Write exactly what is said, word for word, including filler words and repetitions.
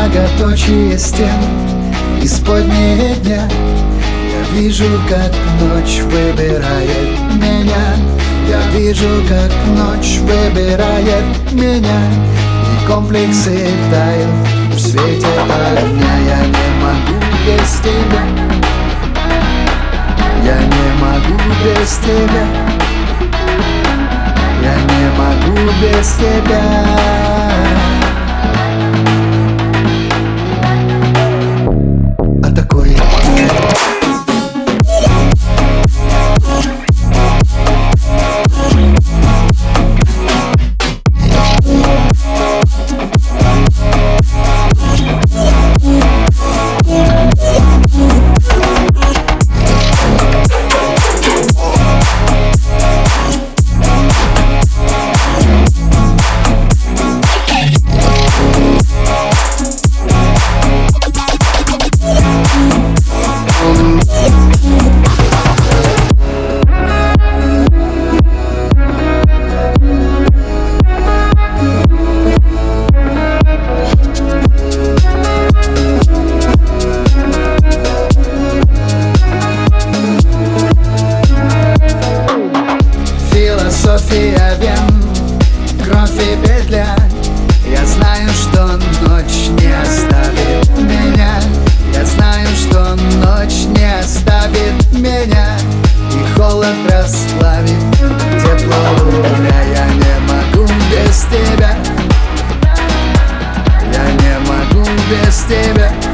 многоточие стен, исподние дня. Я вижу, как ночь выбирает меня. Я вижу, как ночь выбирает меня. И комплексы тают в свете огня. Я не могу без тебя. Я не могу без тебя. Я не могу без тебя. А такой философия вен, кровь и петля. Я знаю, что ночь не оставит меня. Я знаю, что ночь не оставит меня. И холод расплавит тепло угля. Я не могу без тебя. Я не могу без тебя.